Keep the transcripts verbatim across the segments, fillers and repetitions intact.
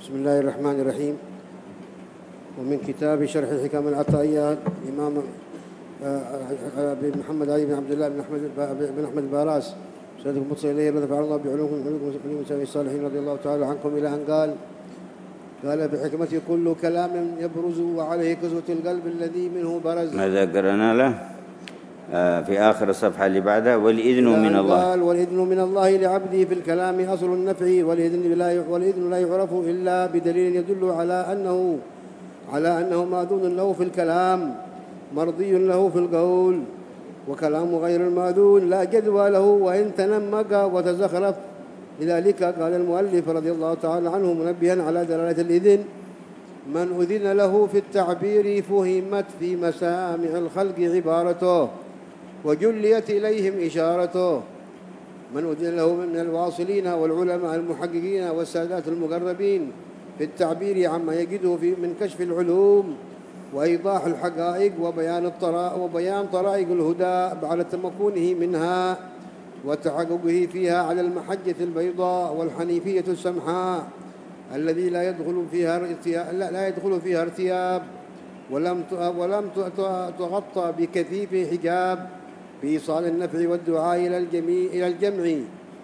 بسم الله الرحمن الرحيم. ومن كتاب شرح حكم العطائيات الإمام بن محمد علي بن عبد الله بن أحمد بن أحمد باراس سيدكم متصل إليه رضي الله بعلومكم علومكم الصالحين رضي الله تعالى عنكم إلى أن قال قال بحكمته كل كلام يبرز وعليه كسوة القلب الذي منه برز. ماذا قرأنا له في آخر الصفحة اللي بعدها؟ والإذن من الله. قال والإذن من الله لعبده في الكلام أصل النفع، والإذن لا والإذن لا يعرف إلا بدليل يدل على أنه على أنه مأذون له في الكلام مرضي له في القول، وكلام غير المأذون لا جدوى له وإن تنمق وتزخرف. لذلك قال المؤلف رضي الله تعالى عنه منبها على دلالة الإذن: من أذن له في التعبير فهمت في مسامع الخلق عبارته وجليت إليهم إشارته. من أذن له من الواصلين والعلماء المحققين والسادات المقربين في التعبير عما يجده في من كشف العلوم وإيضاح الحقائق وبيان الطرائق وبيان طرائق الهدى على تمكنه منها وتحققه فيها على المحجة البيضاء والحنيفية السمحاء الذي لا يدخل فيها ارتياب لا يدخل فيها ارتياب ولم ولم تغطى بكثيف حجاب بإيصال النفع والدعاء إلى الجميع إلى الجمع.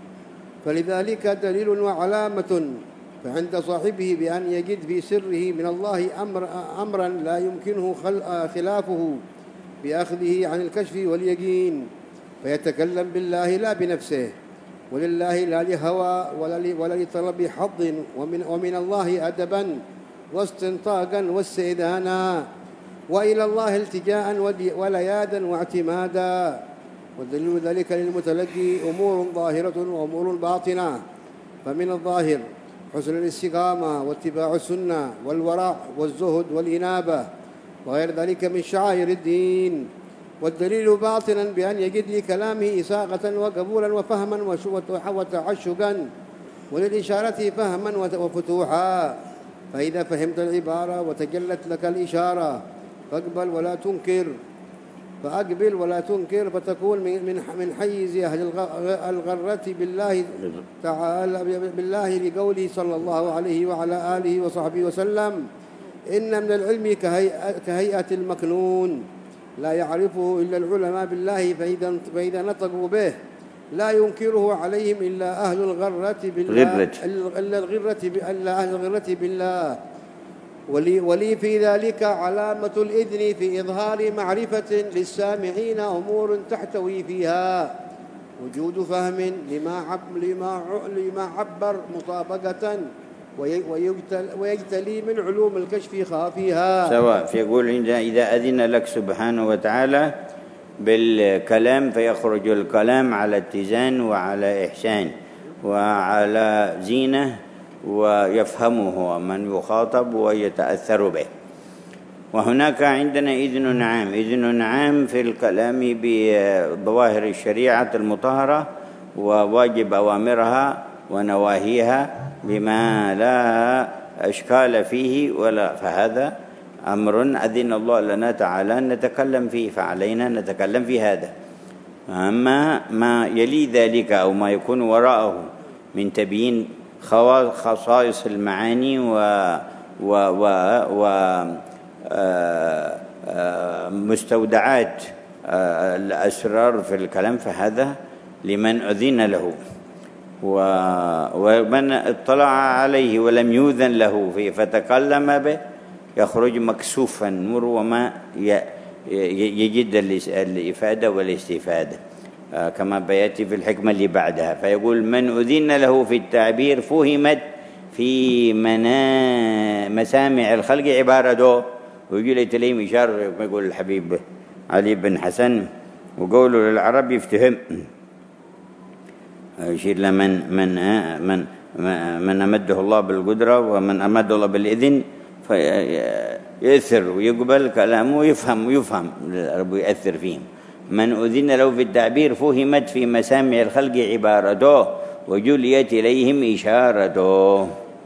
فلذلك دليل وعلامة فعند صاحبه بأن يجد في سره من الله أمر أمرا لا يمكنه خلافه بأخذه عن الكشف واليقين، فيتكلم بالله لا بنفسه، ولله لا لهوى ولا لطلب حظ، ومن, ومن الله أدبا واستنطاقا واستئذانا، وإلى الله التجاء وليادا واعتمادا. والدليل ذلك للمتلقي أمور ظاهرة وأمور باطنة. فمن الظاهر حسن الاستقامة واتباع السنة والورع والزهد والإنابة وغير ذلك من شعائر الدين. والدليل باطنا بأن يجد لكلامه إساغة وقبولا وفهما وتعشقا، وللإشارة فهما وفتوحا. فإذا فهمت العبارة وتجلت لك الإشارة فاقبل ولا تنكر فأقبل ولا تنكر فتكون من من حيز أهل الغرة بالله تعالى بالله لقوله صلى الله عليه وعلى آله وصحبه وسلم: إن من العلم كهيئة المكنون لا يعرفه إلا العلماء بالله، فإذا فإذا نطقوا به لا ينكره عليهم إلا أهل الغرة بالله إلا الغرة إلا أهل الغرة بالله. ولي, ولي في ذلك علامة الإذن في إظهار معرفة للسامعين أمور تحتوي فيها وجود فهم لما عب لما لما عبر مطابقة ويجتلي من علوم الكشف خافيها. سواء فيقول إذا أذن لك سبحانه وتعالى بالكلام فيخرج الكلام على اتزان وعلى إحسان وعلى زينة ويفهمه من يخاطب ويتأثر به. وهناك عندنا إذن عام إذن عام في الكلام بظواهر الشريعة المطهرة وواجب أوامرها ونواهيها بما لا أشكال فيه ولا، فهذا أمر أذن الله لنا تعالى أن نتكلم فيه، فعلينا نتكلم في هذا. أما ما يلي ذلك أو ما يكون وراءه من تبيين خصائص المعاني و و و, و مستودعات الأسرار في الكلام، فهذا لمن أذن له، ومن اطلع عليه ولم يؤذن له فيه فتكلم به يخرج مكسوفا وما يجد الإفادة والاستفادة كما بياتي في الحكمة اللي بعدها. فيقول: من أذن له في التعبير فهمت في منا مسامع الخلق عبارته. ويجي إليهم إشارة يقول الحبيب علي بن حسن: وقوله للعرب يفتهم، يشير لمن من من من أمده الله بالقدرة ومن أمده الله بالإذن فيأثر ويقبل كلامه ويفهم ويفهم الرب يأثر فيهم. من أذن له في التعبير فهمت في مسامع الخلق عبارته وجليت إليهم إشارته.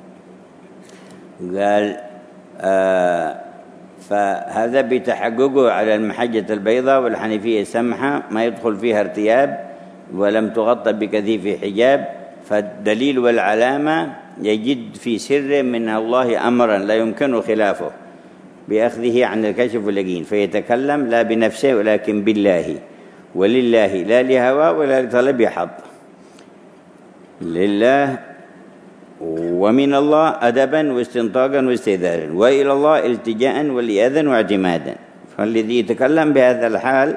قال آه فهذا بتحققه على المحجة البيضاء والحنيفية السمحة ما يدخل فيها ارتياب ولم تغطى بكثيف حجاب. فالدليل والعلامة يجد في سر من الله أمرا لا يمكن خلافه بأخذه عن الكشف واليقين، فيتكلم لا بنفسه ولكن بالله ولله، لا لهوى ولا لطلب حظ، لله ومن الله أدبا واستنطاقا واستئذانا، وإلى الله التجاء والإذن واعتمادا. فالذي يتكلم بهذا الحال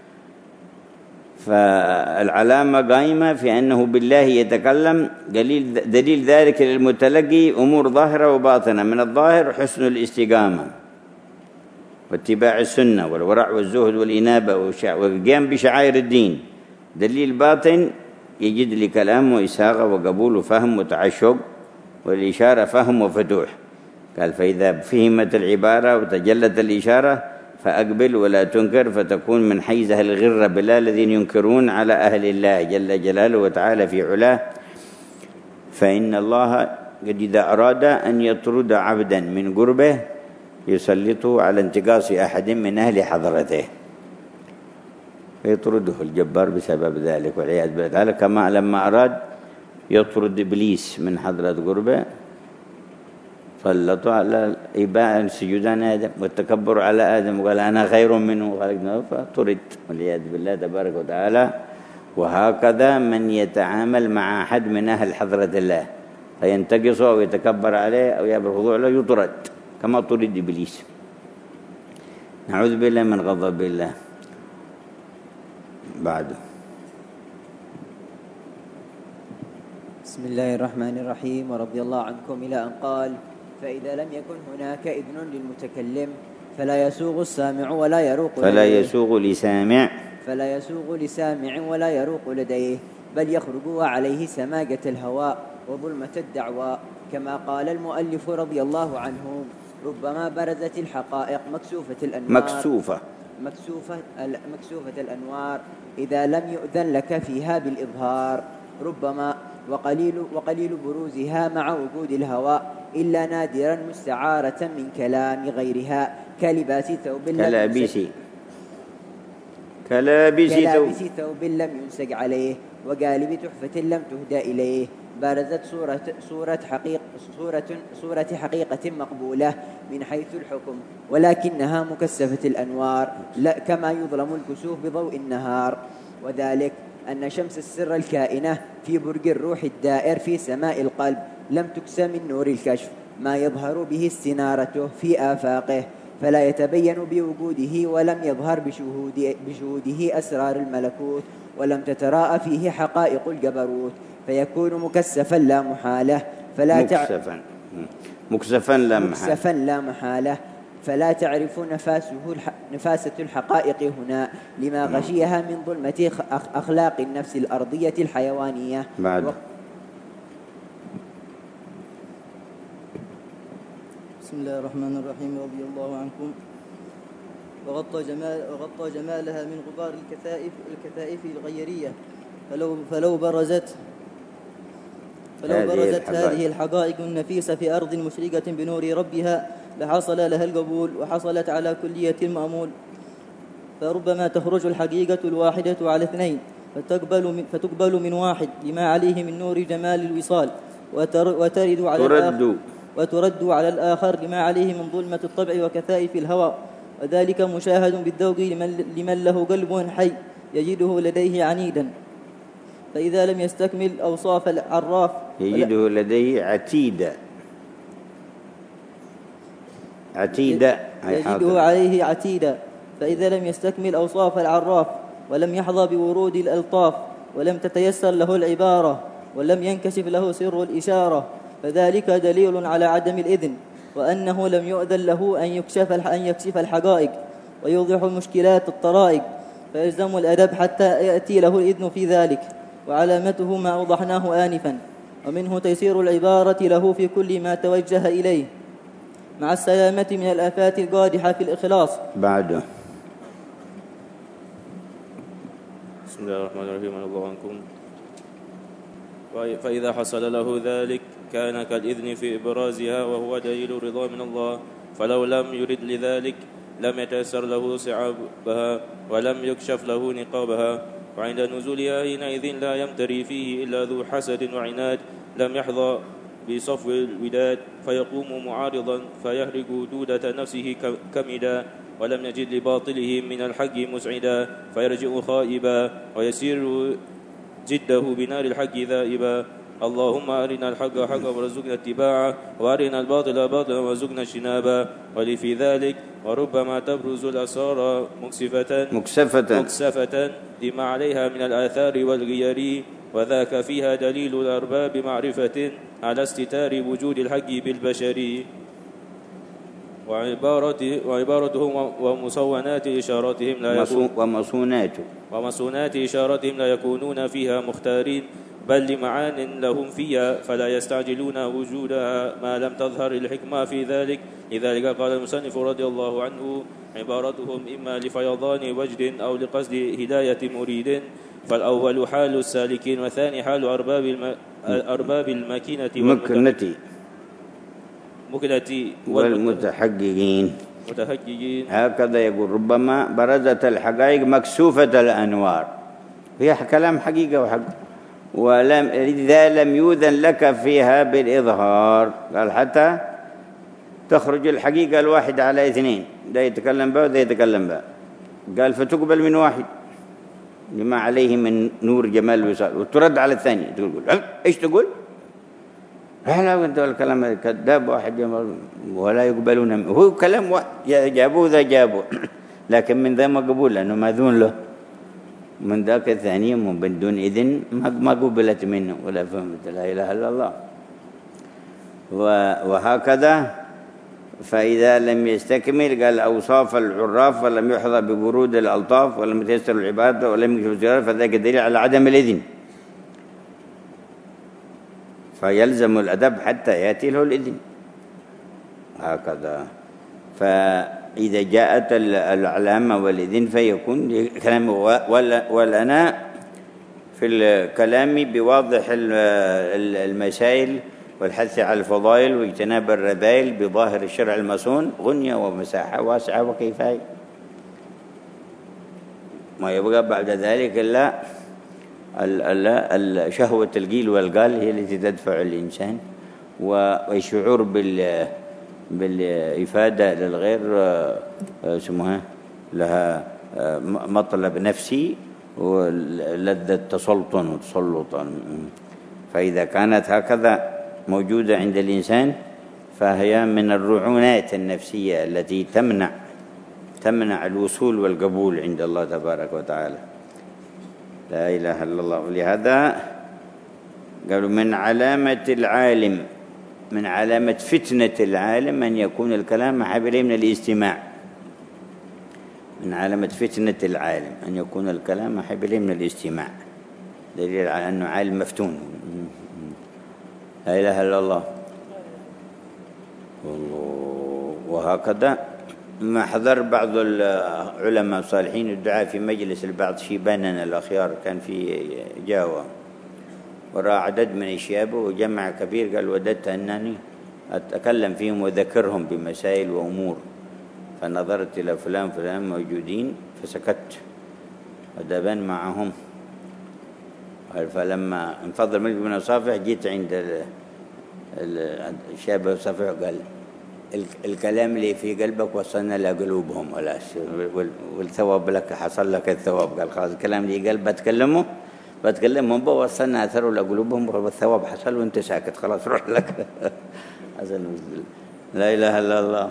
فالعلامة قائمة في أنه بالله يتكلم. دليل ذلك للمتلقي أمور ظاهرة وباطنة. من الظاهر حسن الاستقامة واتباع السنة والورع والزهد والإنابة والقيام بشعائر الدين. دليل باطن يجد لكلامه إساغة وقبول وفهم وتعشق، والإشارة فهم وفتوح. قال فإذا فهمت العبارة وتجلت الإشارة فأقبل ولا تنكر، فتكون من حيز أهل الغرة بالله الذين ينكرون على أهل الله جل جلاله وتعالى في علاه. فإن الله قد إذا أراد أن يطرد عبدا من قربه يسلطه على انتقاص أحد من أهل حضرته فيطرده الجبار بسبب ذلك والعياذ بالله تعالى، كما لما أراد يطرد إبليس من حضرة قربه سلطوا على إباء السجودان آدم والتكبر على آدم وقال أنا خير منه خلقناه فطرد والعياذ بالله تبارك وتعالى. وهكذا من يتعامل مع أحد من أهل حضرة الله فينتقصه أو يتكبر عليه أو يأبى الخضوع له يطرد كما طرد إبليس. نعوذ بالله من غضب الله. بعده بسم الله الرحمن الرحيم. ورضي الله عنكم إلى أن قال فإذا لم يكن هناك إذن للمتكلم فلا يسوغ السامع ولا يروق فلا يسوغ لسامع فلا يسوغ لسامع ولا يروق لديه، بل يخرج عليه سماجة الهواء وظلمة الدعوى، كما قال المؤلف رضي الله عنه ربما برزت الحقائق مكسوفة الأنوار مكسوفة مكسوفة مكسوفة الأنوار إذا لم يؤذن لك فيها بالإظهار، ربما وقليل وقليل بروزها مع وجود الهواء إلا نادرا مستعارة من كلام غيرها كلباس ثوب كلابس كلابس كلابس ثوب لم ينسج عليه وقالب تحفة لم تهدى إليه. برزت صورة صورة حقيقة صورة صورة حقيقة مقبولة من حيث الحكم، ولكنها مكسفة الأنوار لا كما يظلم الكسوف بضوء النهار، وذلك أن شمس السر الكائنة في برج الروح الدائر في سماء القلب لم تكس من نور الكشف ما يظهر به استنارته في آفاقه، فلا يتبين بوجوده ولم يظهر بشهود بشهوده أسرار الملكوت، ولم تتراءى فيه حقائق الجبروت، فيكون مكسفا لا محالة فلا مكسفا مكسفا لا محالة مكسفا لا محالة فلا تعرف نفاسه نفاسة الحقائق هنا لما غشيها من ظلمة أخلاق النفس الأرضية الحيوانية. بعد و... بسم الله الرحمن الرحيم. رضي الله عنكم. وغطى جمال وغطى جمالها من غبار الكثائف الكثائف الغيرية، فلو فلو برزت فلو هذه برزت الحقائق. هذه الحقائق النفيسة في أرض مشرقة بنور ربها لحصل لها القبول وحصلت على كلية المأمول. فربما تخرج الحقيقة الواحدة على اثنين فتقبل من, فتقبل من واحد لما عليه من نور جمال الوصال، وتر وترد على الآخر وترد على الآخر لما عليه من ظلمة الطبع وكثائف الهوى، وذلك مشاهد بالذوق لمن, لمن له قلب حي يجده لديه عنيدا. فإذا لم يستكمل أوصاف العراف يجده لديه عتيدا عتيدا يجده عليه عتيدا. فإذا لم يستكمل أوصاف العراف ولم يحظى بورود الألطاف ولم تتيسر له العبارة ولم ينكشف له سر الإشارة فذلك دليل على عدم الإذن، وأنه لم يؤذن له أن يكشف أن يكشف الحقائق ويوضح مشكلات الطرائق، فيلزم الأدب حتى يأتي له الإذن في ذلك، وعلامته ما أوضحناه آنفا، ومنه تيسير العبارة له في كل ما توجه إليه مع السلامة من الآفات القادحة في الإخلاص. بعده بسم الله الرحمن الرحيم. الله عنكم. فإذا حصل له ذلك كان كالإذن في إبرازها وهو دليل الرضا من الله، فلو لم يرد لذلك لم يتيسر له صعابها ولم يكشف له نقابها، وعند نزولها حينئذ لا يمتري فيه إلا ذو حسد وعناد لم يحظى بصفو الوداد فيقوم معارضا فيهرق دودة نفسه كمدا ولم يجد لباطله من الحق مسعدا فيرجع خائبا ويسير جده بنار الحق ذائبا. اللهم أرنا الحق حقا وارزقنا اتباعه وأرنا الباطل باطلا وارزقنا اجتنابا. ولفي ذلك وربما تبرز الأسرار مكسفة مكسفة مكسفة لما عليها من الآثار والغير وذاك فيها دليل الأرباب معرفة على استتار وجود الحق بالبشر وعبارتهم ومصونات إشاراتهم لا يكون ومصونات ومصونات إشاراتهم لا يكونون فيها مختارين بل لمعان لهم فيها فلا يستعجلون وجودها ما لم تظهر الحكمة في ذلك. لذلك قال المصنف رضي الله عنه عبارتهم إما لفيضان وجد أو لقصد هداية مريد فالأول حال السالكين والثاني حال أرباب الم... أرباب الماكينة مكنتي مكنتي والمتحققين متحققين. هكذا يقول ربما برزت الحقائق مكسوفة الأنوار هي كلام حقيقة وحق ولم إذا لم يؤذن لك فيها بالإظهار قال حتى تخرج الحقيقة الواحدة على اثنين ده يتكلم بها وده يتكلم بها قال فتقبل من واحد لما عليه من نور جمال الوصال وترد على الثاني تقول ايش تقول؟ لا انت الكلام كذاب واحد ولا يقبلون هو كلام جابوه ذا جابوه لكن من ذا ما قبول لأنه ماذون له من ذاك الثاني من بدون إذن ما قبلت منه ولا فهمت لا إله إلا الله. وهكذا فإذا لم يستكمل قال أوصاف العراف ولم يحظى بورود الألطاف ولم يتيسر العبادة ولم يكشف الجرار فذاك دليل على عدم الإذن فيلزم الأدب حتى يأتي له الإذن هكذا. فإذا جاءت العلامة والإذن فيكون كلام ولنا في الكلام بواضح المسائل والحث على الفضائل واجتناب الرذائل بظاهر الشرع المصون غنية ومساحة واسعة وكفاية ما يبقى بعد ذلك إلا شهوة القيل والقال هي التي تدفع الإنسان والشعور بال بالإفادة للغير اسمها لها مطلب نفسي ولذة تسلطن وتسلطا. فإذا كانت هكذا موجودة عند الإنسان فهي من الرعونات النفسية التي تمنع تمنع الوصول والقبول عند الله تبارك وتعالى. لا إله إلا الله. ولهذا قالوا من علامة العالم من علامة فتنة العالم أن يكون الكلام محب إليه من الاستماع. من علامة فتنة العالم أن يكون الكلام محب إليه من الاستماع دليل على أنه عالم مفتون. لا إله إلا الله. وهكذا ما حضر بعض العلماء الصالحين الدعاء في مجلس البعض شيباننا الأخيار كان في جاوة ورأى عدد من الشياب وجمع كبير قال وددت أنني أتكلم فيهم وذكرهم بمسائل وأمور فنظرت إلى فلان فلان موجودين فسكت أدبا معهم. فلما انفضل مجلس من الصافح جيت عند الشاب الصافح قال الكلام اللي في قلبك وصلنا لقلوبهم والثواب لك حصل لك الثواب. قال خلاص الكلام اللي قلب بتكلمه بتكلمهم ووصلنا أثروا لقلوبهم والثواب حصل وانت ساكت خلاص روح لك. لا إله إلا الله.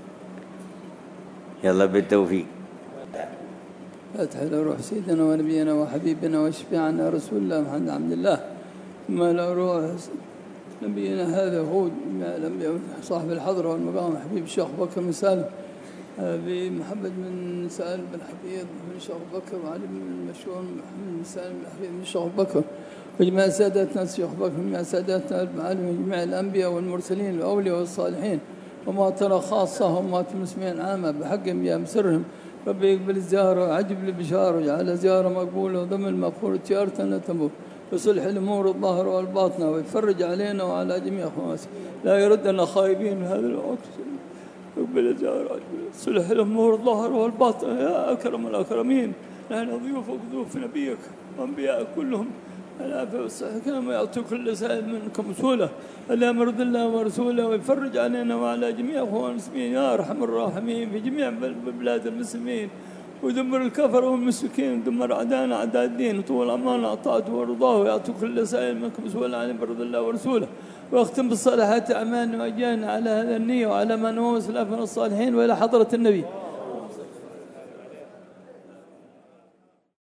يلا بالتوفيق. فاتح لروح سيدنا ونبينا وحبيبنا وشفيعنا رسول الله محمد عبد الله ثم لروح نبينا هذا هو صاحب الحضرة والمقام حبيب الشيخ بكر بن سالم بمحمد بن سالم بن حفيظ بن الشيخ بكر وعلي بن مشهور محمد بن سالم بن حفيظ بن الشيخ بكر وجميع ساداتنا الشيخ بكر وجميع ساداتنا المعالم وجميع الأنبياء والمرسلين والأولياء والصالحين وما ترى خاصة وما المسلمين عامة بحقهم يا مسرهم. ربي يقبل الزيارة وعجب البشارة وجعل زيارة مقبولة وضمن المغفور تجارة لا تموت وصلح الأمور الظاهرة والباطنة ويفرج علينا وعلى جميع أخواتنا لا يردنا خايبين هذا الوقت. يقبل الزيارة صلح الأمور الظاهرة والباطنة يا أكرم الأكرمين. نحن ضيوفك ضيوف نبيك وأنبياء كلهم العافية والصحة كما يعطي كل سائل منكم سهولة. اللهم ارض الله ورسوله ويفرج علينا وعلى جميع اخوان المسلمين يا ارحم الراحمين في جميع بلاد المسلمين، ودمر الكفر والمشركين، ودمر اعداءنا اعداء الدين، وطول امانه طاعته ورضاه، ويعطي كل سائل منكم سهولة علينا برض الله ورسوله، واختم بالصالحات اعمالنا واجعلنا على هذا النية وعلى ما نوى سلافنا الصالحين والى حضرة النبي.